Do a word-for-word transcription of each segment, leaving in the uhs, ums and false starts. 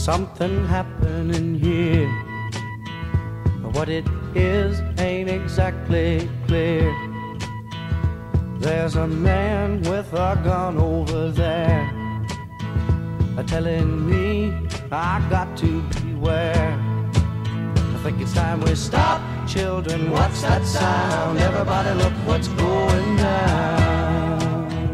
something happening here. What it is ain't exactly clear. There's a man with a gun over there, telling me I got to beware. I think it's time we stop, children. What's that sound? Everybody look what's going down.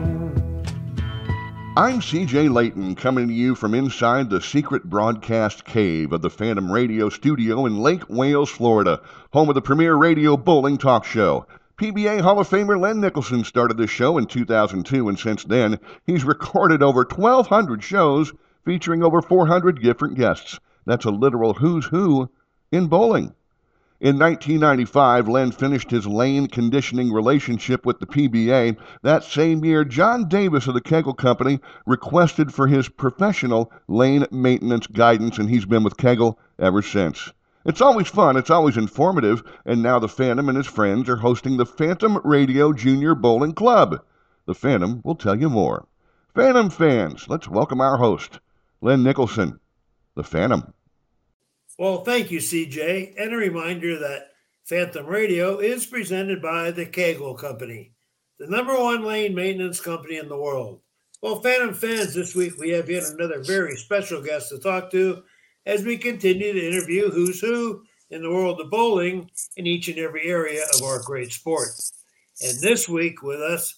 I'm C J Layton, coming to you from inside the secret broadcast cave of the Phantom Radio studio in Lake Wales, Florida, home of the premier radio bowling talk show. P B A Hall of Famer Len Nicholson started this show in two thousand two, and since then, he's recorded over twelve hundred shows featuring over four hundred different guests. That's a literal who's who in bowling. In nineteen ninety-five, Len finished his lane conditioning relationship with the P B A. That same year, John Davis of the Kegel Company requested for his professional lane maintenance guidance, and he's been with Kegel ever since. It's always fun, it's always informative, and now the Phantom and his friends are hosting the Phantom Radio Junior Bowling Club. The Phantom will tell you more. Phantom fans, let's welcome our host, Len Nicholson, the Phantom. Well, thank you, C J. And a reminder that Phantom Radio is presented by the Kegel Company, the number one lane maintenance company in the world. Well, Phantom fans, this week we have yet another very special guest to talk to as we continue to interview who's who in the world of bowling in each and every area of our great sport. And this week with us,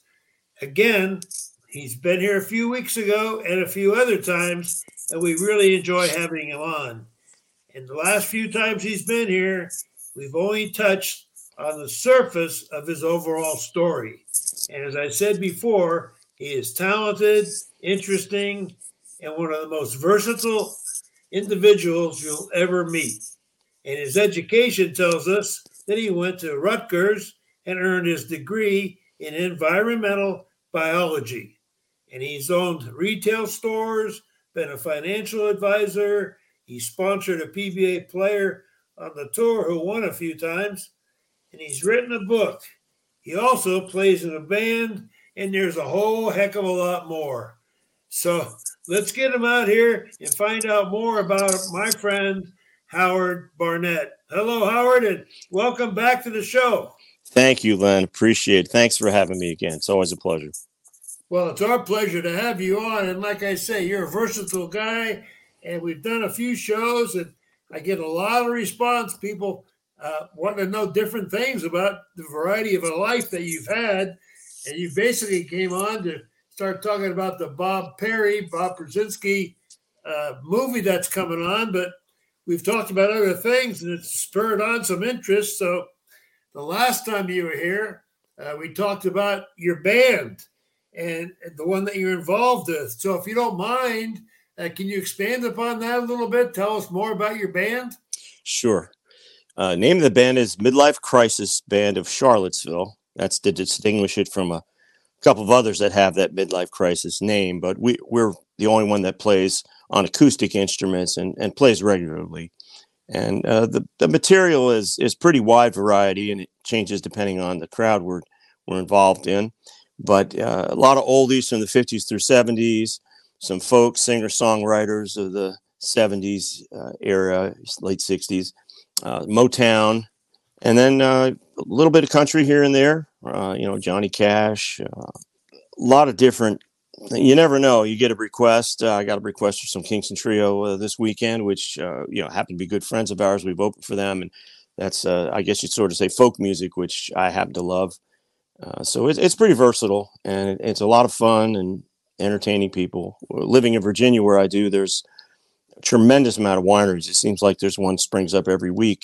again, he's been here a few weeks ago and a few other times, and we really enjoy having him on. And the last few times he's been here, we've only touched on the surface of his overall story. And as I said before, he is talented, interesting, and one of the most versatile individuals you'll ever meet. And his education tells us that he went to Rutgers and earned his degree in environmental biology. And he's owned retail stores, been a financial advisor. He sponsored a P B A player on the tour who won a few times, and he's written a book. He also plays in a band, and there's a whole heck of a lot more. So let's get him out here and find out more about my friend, Howard Barnett. Hello, Howard, and welcome back to the show. Thank you, Len. Appreciate it. Thanks for having me again. It's always a pleasure. Well, it's our pleasure to have you on, and like I say, you're a versatile guy. And we've done a few shows, and I get a lot of response. People uh, want to know different things about the variety of a life that you've had. And you basically came on to start talking about the Bob Perry, Bob Brzezinski uh, movie that's coming on. But we've talked about other things, and it's spurred on some interest. So the last time you were here, uh, we talked about your band and the one that you're involved with. So if you don't mind, Uh, can you expand upon that a little bit? Tell us more about your band. Sure. Uh, name of the band is Midlife Crisis Band of Charlottesville. That's to distinguish it from a couple of others that have that midlife crisis name, but we, we're the only one that plays on acoustic instruments and, and plays regularly. And uh, the, the material is is pretty wide variety, and it changes depending on the crowd we're, we're involved in. But uh, a lot of oldies from the fifties through seventies, some folk singer-songwriters of the seventies uh, era, late sixties, uh, Motown, and then uh, a little bit of country here and there, uh, you know, Johnny Cash, uh, a lot of different, you never know. You get a request. Uh, I got a request for some Kingston Trio uh, this weekend, which, uh, you know, happen to be good friends of ours. We've opened for them, and that's, uh, I guess you'd sort of say folk music, which I happen to love. Uh, so it's, it's pretty versatile, and it, it's a lot of fun and entertaining people. Living in Virginia where I do, there's a tremendous amount of wineries. It seems like there's one springs up every week.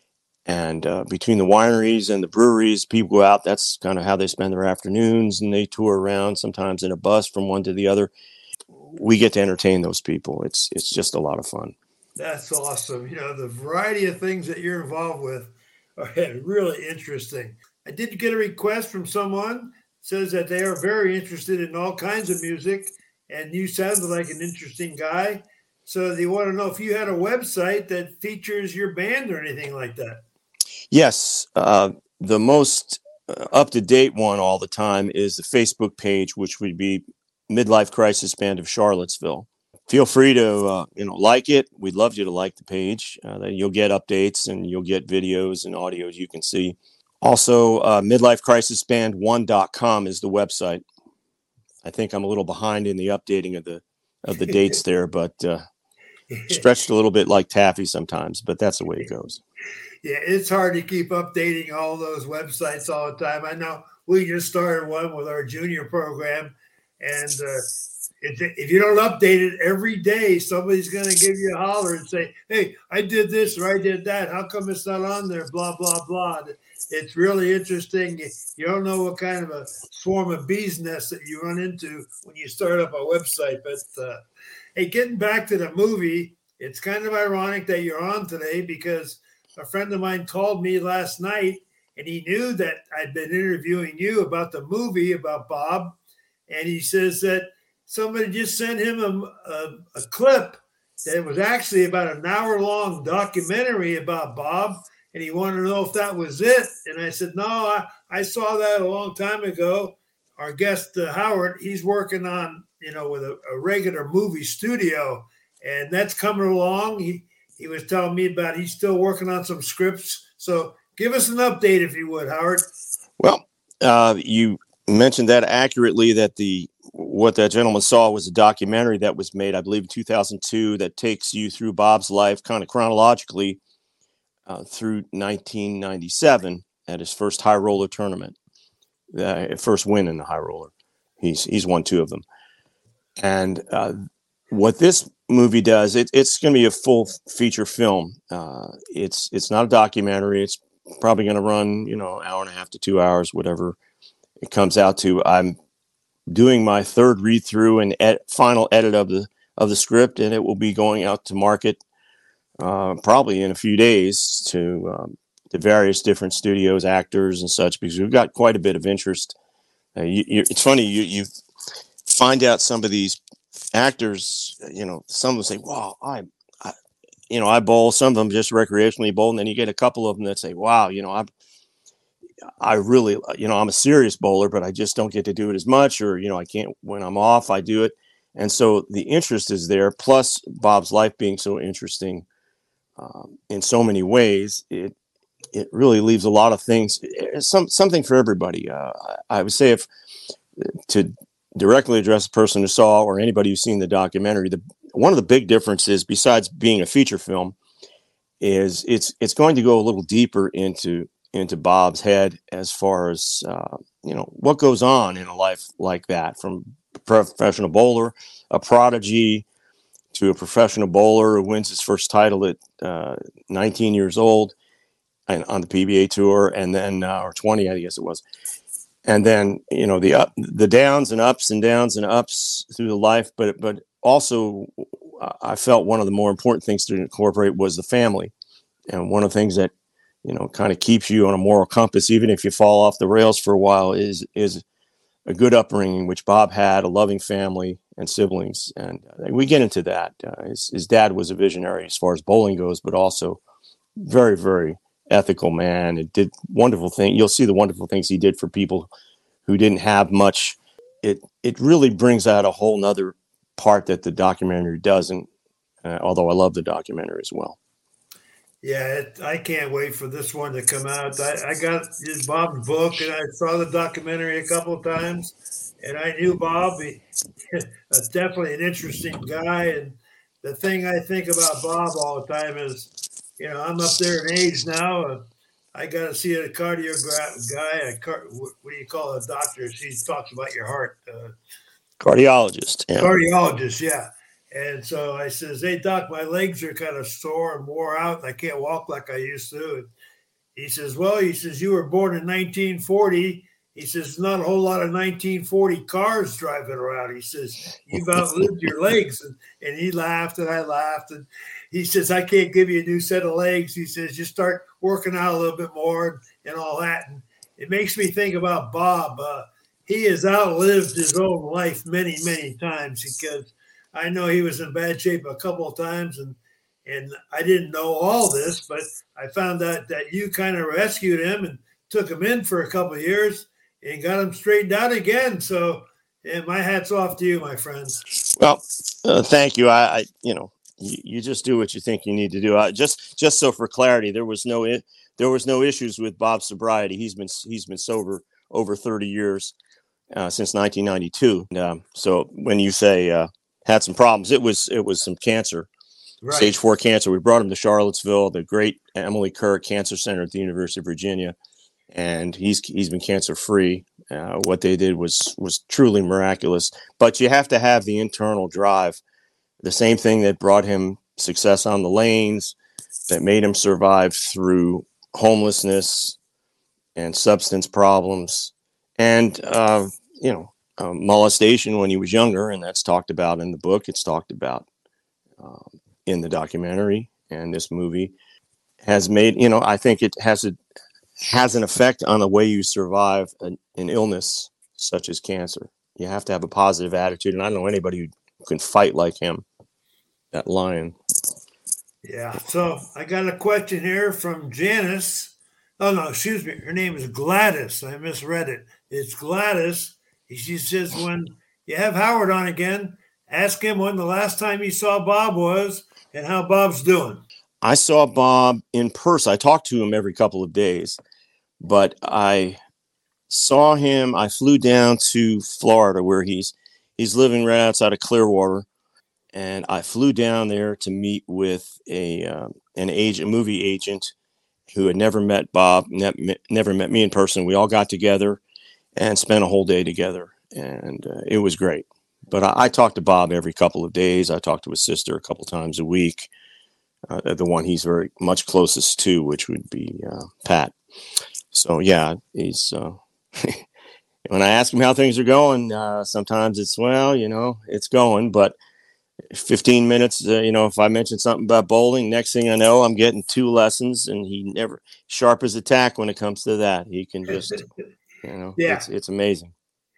And uh, between the wineries and the breweries, people go out. That's kind of how they spend their afternoons, and they tour around sometimes in a bus from one to the other. We get to entertain those people. It's it's just a lot of fun. That's awesome. You know, the variety of things that you're involved with are really interesting. I did get a request from someone says that they are very interested in all kinds of music, and you sounded like an interesting guy. So they want to know if you had a website that features your band or anything like that. Yes. Uh, the most uh, up-to-date one all the time is the Facebook page, which would be Midlife Crisis Band of Charlottesville. feel free to, uh, you know, like it. We'd love you to like the page. Uh, then you'll get updates and you'll get videos and audios you can see. Also, uh, midlife crisis band one dot com is the website. I think I'm a little behind in the updating of the of the dates there, but uh, stretched a little bit like taffy sometimes, but that's the way it goes. Yeah, it's hard to keep updating all those websites all the time. I know we just started one with our junior program, and uh, if, if you don't update it every day, somebody's going to give you a holler and say, hey, I did this or I did that. How come it's not on there? Blah, blah, blah. It's really interesting. You don't know what kind of a swarm of bees nest that you run into when you start up a website. But, uh, hey, getting back to the movie, it's kind of ironic that you're on today because a friend of mine called me last night, and he knew that I'd been interviewing you about the movie about Bob. And he says that somebody just sent him a, a, a clip that was actually about an hour-long documentary about Bob, and he wanted to know if that was it. And I said, no, I, I saw that a long time ago. Our guest, uh, Howard, he's working on, you know, with a, a regular movie studio, and that's coming along. He He was telling me about he's still working on some scripts. So give us an update, if you would, Howard. Well, uh, you mentioned that accurately, that the what that gentleman saw was a documentary that was made, I believe, in two thousand two that takes you through Bob's life kind of chronologically uh, through nineteen ninety-seven at his first high roller tournament, uh, first win in the high roller. He's, he's won two of them. And uh, what this movie does, it, it's going to be a full feature film. Uh, it's it's not a documentary. It's probably going to run, you know, an hour and a half to two hours, whatever it comes out to. I'm doing my third read through and ed- final edit of the of the script, and it will be going out to market uh, probably in a few days to um, to various different studios, actors, and such, because we've got quite a bit of interest. Uh, you, you, it's funny, you you find out some of these actors, you know, some will say, wow, I, I, you know, I bowl, some of them just recreationally bowl. And then you get a couple of them that say, wow, you know, I, I really, you know, I'm a serious bowler, but I just don't get to do it as much, or, you know, I can't, when I'm off, I do it. And so the interest is there. Plus Bob's life being so interesting um, in so many ways, it, it really leaves a lot of things, some, something for everybody. Uh, I would say if to, directly address the person who saw, or anybody who's seen the documentary, the one of the big differences, besides being a feature film, is it's it's going to go a little deeper into into Bob's head as far as uh, you know, what goes on in a life like that, from a professional bowler, a prodigy, to a professional bowler who wins his first title at uh, nineteen years old and on the P B A tour, and then uh, or twenty, I guess it was. And then, you know, the up, the downs and ups and downs and ups through the life. But but also, I felt one of the more important things to incorporate was the family. And one of the things that, you know, kind of keeps you on a moral compass, even if you fall off the rails for a while, is is a good upbringing, which Bob had, a loving family and siblings. And uh, we get into that. Uh, his, his dad was a visionary as far as bowling goes, but also very, very ethical man. It did wonderful things. You'll see the wonderful things he did for people who didn't have much. It it really brings out a whole nother part that the documentary doesn't, uh, although I love the documentary as well. Yeah, it, I can't wait for this one to come out. I, I got his Bob's book, and I saw the documentary a couple of times, and I knew Bob. He, definitely an interesting guy. And the thing I think about Bob all the time is, you know, I'm up there in age now. Uh, I got to see a cardiograph guy. A car, what do you call a doctor? He talks about your heart. Uh, Cardiologist. Yeah. Cardiologist, yeah. And so I says, hey, doc, my legs are kind of sore and wore out, and I can't walk like I used to. And he says, well, he says, you were born in nineteen forty. He says, not a whole lot of nineteen forty cars driving around. He says, you've outlived your legs. And, and he laughed, and I laughed. And he says, I can't give you a new set of legs. He says, just start working out a little bit more and, and all that. And it makes me think about Bob. Uh, he has outlived his own life many, many times, because I know he was in bad shape a couple of times, and and I didn't know all this, but I found out that you kind of rescued him and took him in for a couple of years and got him straightened out again. So, And my hat's off to you, my friend. Well, uh, thank you. I, I you know, you, you just do what you think you need to do. I, just, just so for clarity, there was no, there was no issues with Bob's sobriety. He's been, he's been sober over thirty years uh, since nineteen ninety-two. And, um, so when you say uh, had some problems, it was, it was some cancer, right. Stage four cancer. We brought him to Charlottesville, the great Emily Kirk Cancer Center at the University of Virginia, and he's he's been cancer free. Uh, what they did was was truly miraculous. But you have to have the internal drive. The same thing that brought him success on the lanes, that made him survive through homelessness and substance problems, and uh, you know uh, molestation when he was younger, and that's talked about in the book. It's talked about um, in the documentary, and this movie has made. You know, I think it has a. has an effect on the way you survive an, an illness such as cancer. You have to have a positive attitude. And I don't know anybody who can fight like him, that lion. Yeah. So I got a question here from Janice. Oh, no, excuse me. Her name is Gladys. I misread it. It's Gladys. She says, when you have Howard on again, ask him when the last time he saw Bob was and how Bob's doing. I saw Bob in person. I talked to him every couple of days, but I saw him. I flew down to Florida where he's he's living right outside of Clearwater, and I flew down there to meet with a uh, an agent, a movie agent who had never met Bob, ne- never met me in person. We all got together and spent a whole day together, and uh, it was great. But I, I talked to Bob every couple of days. I talked to his sister a couple times a week. Uh, the one he's very much closest to, which would be uh, Pat. So yeah, he's. Uh, when I ask him how things are going, uh, sometimes it's well, you know, it's going. But fifteen minutes, uh, you know, if I mention something about bowling, next thing I know, I'm getting two lessons, and he never sharp as a tack when it comes to that. He can just, you know, yeah. it's it's amazing.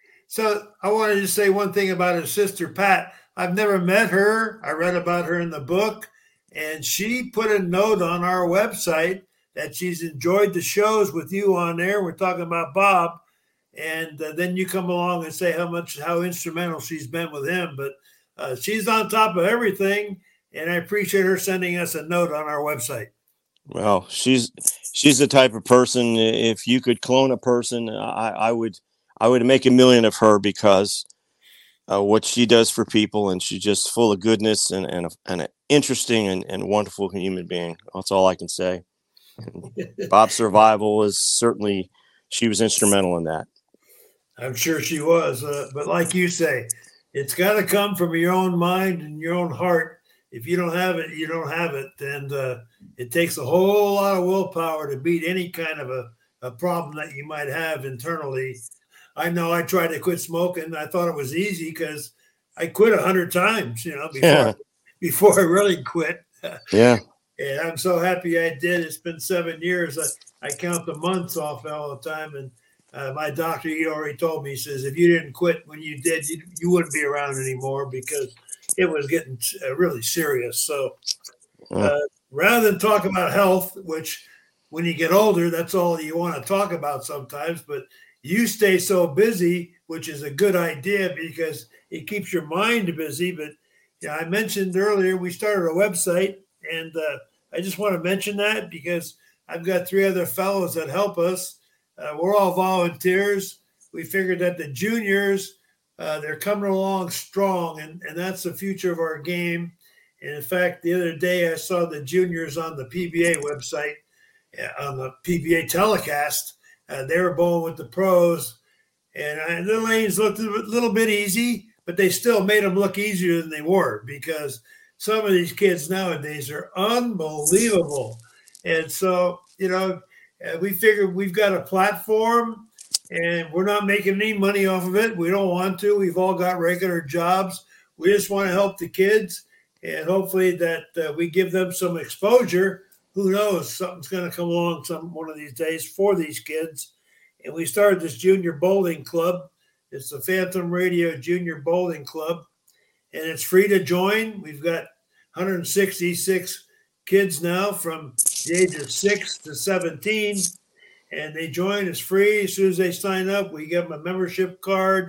So I wanted to say one thing about his sister Pat. I've never met her. I read about her in the book. And she put a note on our website that she's enjoyed the shows with you on there. We're talking about Bob. And uh, then you come along and say how much, how instrumental she's been with him. But uh, she's on top of everything. And I appreciate her sending us a note on our website. Well, she's she's the type of person, if you could clone a person, I, I would I would make a million of her, because Uh, what she does for people, and she's just full of goodness and and, a, and an interesting and, and wonderful human being. That's all I can say. And Bob's survival is certainly, she was instrumental in that. I'm sure she was, uh, but like you say, it's got to come from your own mind and your own heart. If you don't have it, you don't have it, and uh, it takes a whole lot of willpower to beat any kind of a, a problem that you might have internally. I know I tried to quit smoking. I thought it was easy because I quit a hundred times, you know, before, yeah. before I really quit. Yeah. And I'm so happy I did. It's been seven years. I, I count the months off all the time. And uh, my doctor, he already told me, he says, if you didn't quit when you did, you, you wouldn't be around anymore, because it was getting uh, really serious. So uh, rather than talk about health, which when you get older, that's all you want to talk about sometimes, but you stay so busy, which is a good idea because it keeps your mind busy. But yeah, I mentioned earlier, we started a website, and uh, I just want to mention that because I've got three other fellows that help us. Uh, we're all volunteers. We figured that the juniors, uh, they're coming along strong, and, and that's the future of our game. And in fact, the other day I saw the juniors on the P B A website, uh, on the P B A telecast. Uh, they were bowling with the pros, and, uh, and the lanes looked a little bit easy, but they still made them look easier than they were, because some of these kids nowadays are unbelievable. And so, you know, uh, we figured we've got a platform, and we're not making any money off of it. We don't want to. We've all got regular jobs. We just want to help the kids, and hopefully that uh, we give them some exposure. Who knows? Something's going to come along some one of these days for these kids. And we started this junior bowling club. It's the Phantom Radio Junior Bowling Club, and it's free to join. We've got one hundred sixty-six kids now from the age of six to seventeen, and they join. It's free. As soon as they sign up, we give them a membership card,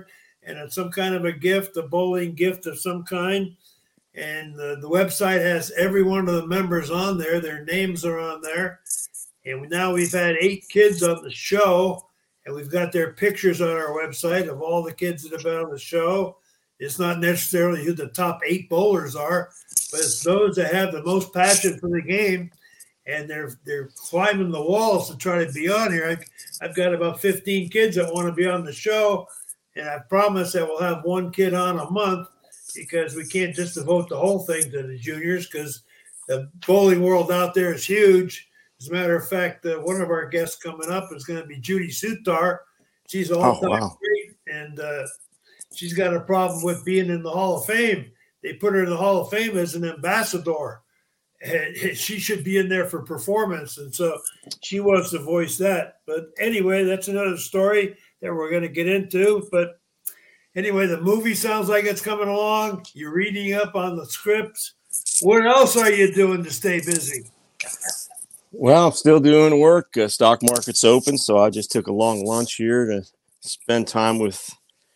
and it's some kind of a gift, a bowling gift of some kind. And the, the website has every one of the members on there. Their names are on there. And now we've had eight kids on the show, and we've got their pictures on our website of all the kids that have been on the show. It's not necessarily who the top eight bowlers are, but it's those that have the most passion for the game, and they're they're climbing the walls to try to be on here. I've, I've got about fifteen kids that want to be on the show, and I promise that we'll have one kid on a month, because we can't just devote the whole thing to the juniors, because the bowling world out there is huge. As a matter of fact, uh, one of our guests coming up is going to be Judy Sutar. She's all time Oh, wow. great, and uh, she's got a problem with being in the Hall of Fame. They put her in the Hall of Fame as an ambassador, and she should be in there for performance, and so she wants to voice that. But anyway, that's another story that we're going to get into. But anyway, the movie sounds like it's coming along. You're reading up on the scripts. What else are you doing to stay busy? Well, I'm still doing work. Uh, stock market's open, so I just took a long lunch here to spend time with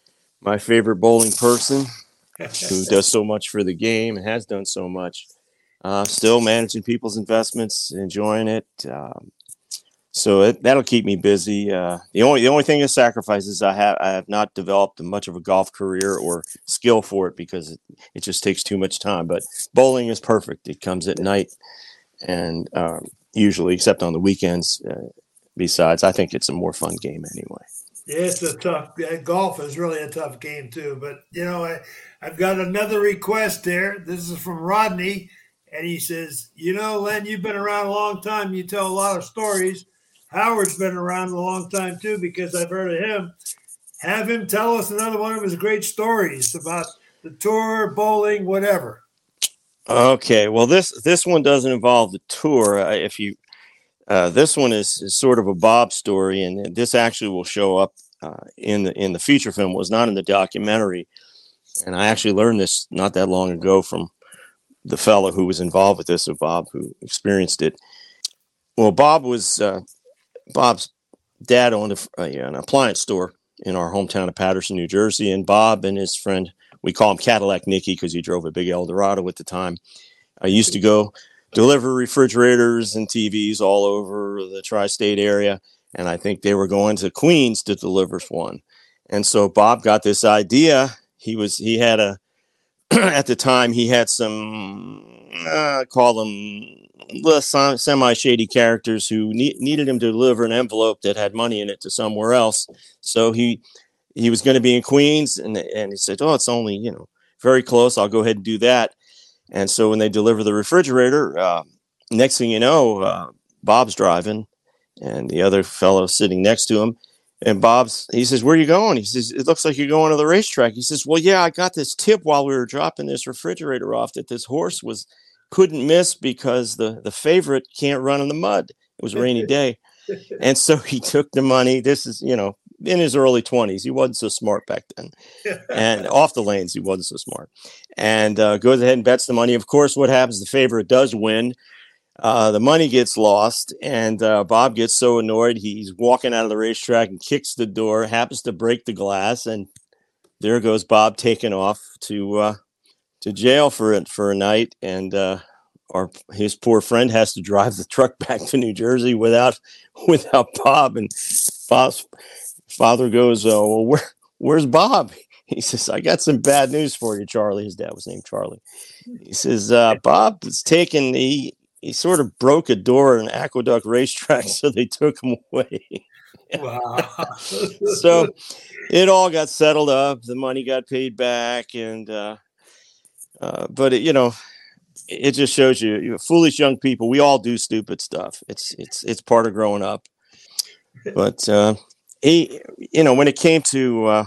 my favorite bowling person who does so much for the game and has done so much. Uh, still managing people's investments, enjoying it. Um, so it, that'll keep me busy. Uh, the only the only thing that sacrifices I have I have not developed much of a golf career or skill for it, because it, it just takes too much time. But bowling is perfect. It comes at night, and um, usually, except on the weekends. Uh, besides, I think it's a more fun game anyway. Yeah, it's a tough. Uh, golf is really a tough game too. But you know, I I've got another request there. This is from Rodney, and he says, "You know, Len, you've been around a long time. You tell a lot of stories. Howard's been around a long time too, because I've heard of him. Have him tell us another one of his great stories about the tour, bowling, whatever." Okay, well this this one doesn't involve the tour. Uh, if you uh, this one is, is sort of a Bob story, and this actually will show up uh, in the in the feature film. It was not in the documentary, and I actually learned this not that long ago from the fellow who was involved with this, or Bob, who experienced it. Well, Bob was uh, Bob's dad owned a, a, an appliance store in our hometown of Paterson, New Jersey, and Bob and his friend, we call him Cadillac Nicky because he drove a big Eldorado at the time. I used to go deliver refrigerators and T Vs all over the tri-state area, and I think they were going to Queens to deliver one. And so Bob got this idea. He was he had a at the time he had some uh, call them semi-shady characters who ne- needed him to deliver an envelope that had money in it to somewhere else. So he he was going to be in Queens, and and he said, "Oh, it's only, you know, very close. I'll go ahead and do that." And so when they deliver the refrigerator, uh, next thing you know, uh, Bob's driving, and the other fellow sitting next to him. And Bob's, he says, "Where are you going?" He says, "It looks like you're going to the racetrack." He says, "Well, yeah, I got this tip while we were dropping this refrigerator off that this horse was couldn't miss because the, the favorite can't run in the mud. It was a rainy day." And so he took the money. This is, you know, in his early twenties. He wasn't so smart back then. And off the lanes, he wasn't so smart. And uh, goes ahead and bets the money. Of course, what happens? The favorite does win. Uh, the money gets lost, and uh, Bob gets so annoyed, he's walking out of the racetrack and kicks the door, happens to break the glass, and there goes Bob taking off to uh, to jail for it for a night. And uh, our his poor friend has to drive the truck back to New Jersey without without Bob. And Bob's father goes, "Oh, well, where where's Bob?" He says, "I got some bad news for you, Charlie." His dad was named Charlie. He says, uh, "Bob is taking the." He sort of broke a door at an Aqueduct racetrack, so they took him away. Wow. So it all got settled up. The money got paid back. And, uh, uh, but it, you know, it just shows you, you know, foolish young people, we all do stupid stuff. It's, it's, it's part of growing up. But, uh, he, you know, when it came to, uh,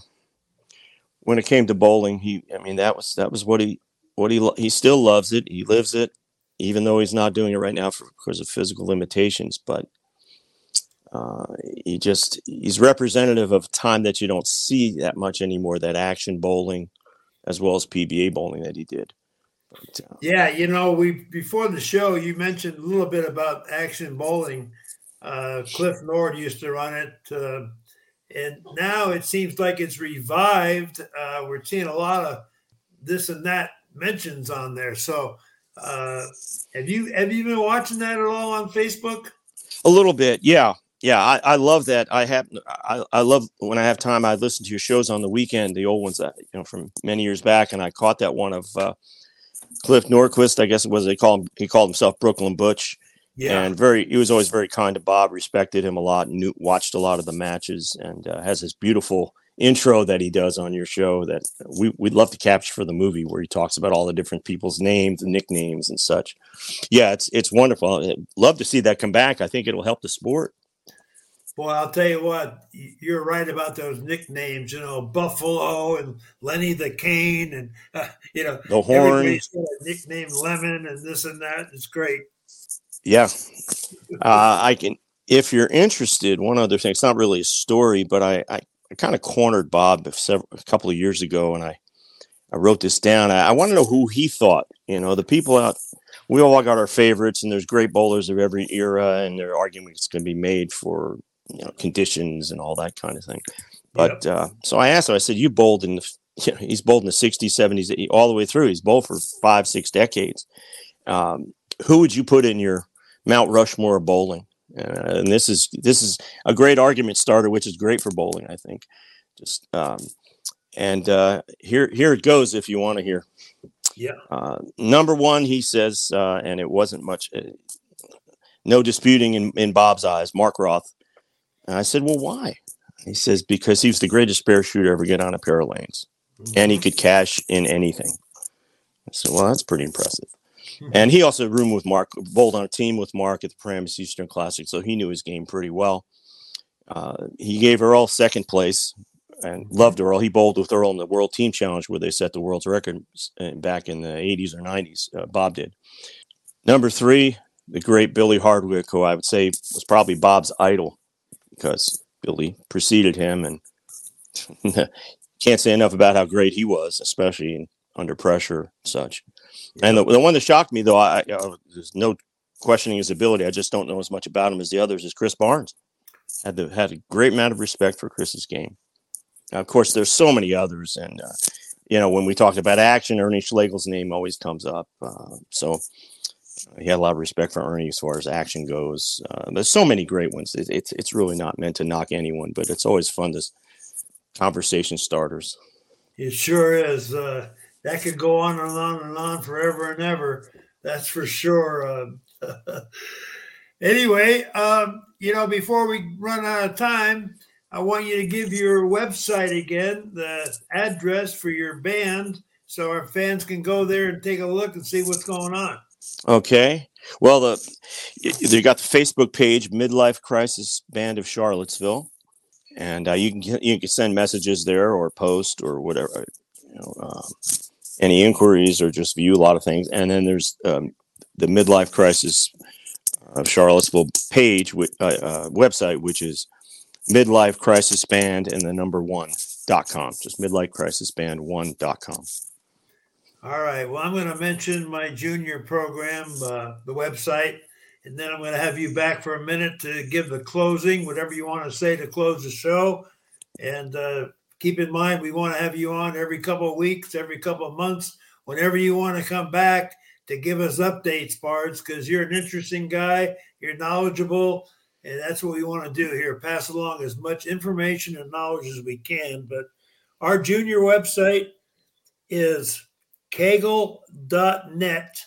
when it came to bowling, he, I mean, that was, that was what he, what he, he still loves it. He lives it. Even though he's not doing it right now for because of physical limitations, but uh, he just he's representative of a time that you don't see that much anymore. That action bowling, as well as P B A bowling that he did. But, uh, yeah, you know, we before the show you mentioned a little bit about action bowling. Uh, Cliff Nord used to run it, uh, And now it seems like it's revived. Uh, we're seeing a lot of this and that mentions on there. So uh, have you have you been watching that at all on Facebook? A little bit, yeah. Yeah, I, I love that. I have, I, I love when I have time. I listen to your shows on the weekend, the old ones that you know from many years back, and I caught that one of uh, Cliff Norquist. I guess it was they call him. He called himself Brooklyn Butch, yeah. And very. He was always very kind to Bob. Respected him a lot. Knew, watched a lot of the matches, and uh, has this beautiful intro that he does on your show that we we'd love to capture for the movie, where he talks about all the different people's names and nicknames and such. Yeah, it's it's wonderful. I'd love to see that come back. I think it'll help the sport. Boy, I'll tell you what, you're right about those nicknames, you know, Buffalo and Lenny the Cane and, uh, you know, the Horn. Everybody's got a nickname Lemon and this and that. It's great. Yeah. uh, I can, if you're interested, one other thing, it's not really a story, but I, I, I kind of cornered Bob several, a couple of years ago, and I, I wrote this down. I, I want to know who he thought, you know, the people out, we all got our favorites, and there's great bowlers of every era, and there are arguments going to be made for, you know, conditions and all that kind of thing. But yep. uh, so I asked him, I said, you bowled in the, you know, he's bowled in the sixties, seventies, all the way through. He's bowled for five, six decades. Um, who would you put in your Mount Rushmore of bowling? Uh, and this is, this is a great argument starter, which is great for bowling, I think. Just, um, and uh, here, here it goes. If you want to hear. Yeah. Uh, number one, he says, uh, and it wasn't much, uh, no disputing in, in Bob's eyes, Mark Roth. And I said, well, why? He says, because he was the greatest parachuter ever get on a pair of lanes, mm-hmm. and he could cash in anything. I said, well, that's pretty impressive. Mm-hmm. And he also roomed with Mark, bowled on a team with Mark at the Paramus Eastern Classic, so he knew his game pretty well. Uh, he gave Earl second place and loved Earl. He bowled with Earl in the World Team Challenge where they set the world's record back in the eighties or nineties. Uh, Bob did. Number three, the great Billy Hardwick, who I would say was probably Bob's idol, because Billy preceded him, and can't say enough about how great he was, especially in, under pressure and such. Yeah. And the, the one that shocked me, though, I, I, there's no questioning his ability. I just don't know as much about him as the others, is Chris Barnes. Had the, had a great amount of respect for Chris's game. Now, of course, there's so many others, and uh, you know, when we talked about action, Ernie Schlegel's name always comes up. Uh, so. He had a lot of respect for Ernie as far as action goes. Uh, there's so many great ones. It, it's it's really not meant to knock anyone, but it's always fun to conversation starters. It sure is. Uh, that could go on and on and on forever and ever. That's for sure. Uh, anyway, um, you know, before we run out of time, I want you to give your website again, the address for your band, so our fans can go there and take a look and see what's going on. Okay. Well, the you got the Facebook page, Midlife Crisis Band of Charlottesville, and uh, you can you can send messages there or post or whatever, you know, um, any inquiries or just view a lot of things. And then there's um, the Midlife Crisis of Charlottesville page, uh, uh, website, which is Midlife Crisis Band and the number one dot com. Just Midlife Crisis Band one dot com. All right. Well, I'm going to mention my junior program, uh, the website, and then I'm going to have you back for a minute to give the closing, whatever you want to say to close the show. And uh, keep in mind, we want to have you on every couple of weeks, every couple of months, whenever you want to come back to give us updates, Pards, because you're an interesting guy, you're knowledgeable, and that's what we want to do here, pass along as much information and knowledge as we can. But our junior website is kegel.net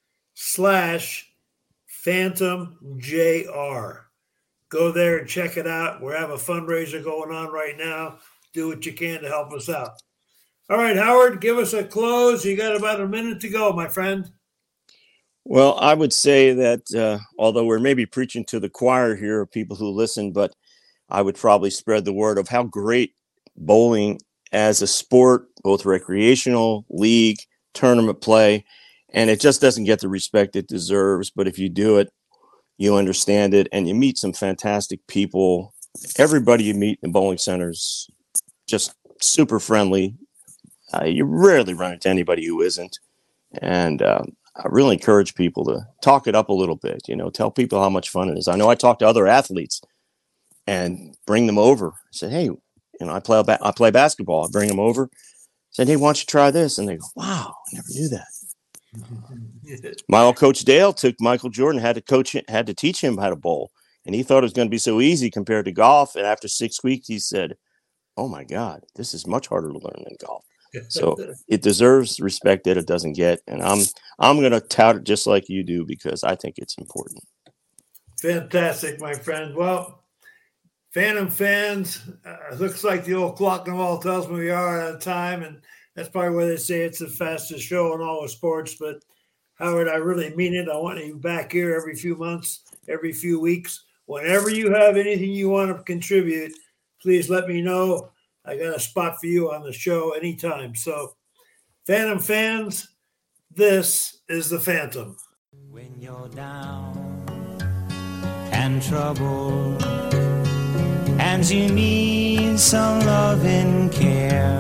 slash Phantom JR. Go there and check it out. We have a fundraiser going on right now. Do what you can to help us out. All right, Howard, give us a close. You got about a minute to go, my friend. Well, I would say that uh, although we're maybe preaching to the choir here of people who listen, but I would probably spread the word of how great bowling as a sport, both recreational, league, tournament play, and it just doesn't get the respect it deserves. But if you do it, you understand it, and you meet some fantastic people. Everybody you meet in bowling centers, just super friendly. Uh, you rarely run into anybody who isn't. And uh, I really encourage people to talk it up a little bit, you know, tell people how much fun it is. I know I talk to other athletes and bring them over. I said, hey, you know, I play I play basketball. I bring them over. Said, hey, why don't you try this? And they go, wow, I never knew that. My old coach Dale took Michael Jordan, had to coach, had to teach him how to bowl, and he thought it was going to be so easy compared to golf. And after six weeks, he said, oh my God, this is much harder to learn than golf. So it deserves the respect that it doesn't get. And I'm I'm going to tout it just like you do because I think it's important. Fantastic, my friend. Well, Phantom fans, uh, looks like the old clock on the wall tells me we are out of time, and that's probably why they say it's the fastest show in all of sports. But Howard, I really mean it. I want you back here every few months, every few weeks. Whenever you have anything you want to contribute, please let me know. I got a spot for you on the show anytime. So, Phantom fans, this is the Phantom. When you're down and troubled and you need some love and care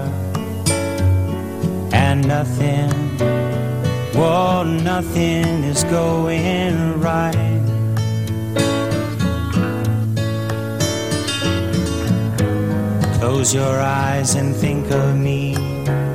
and nothing, well, nothing is going right. Close your eyes and think of me.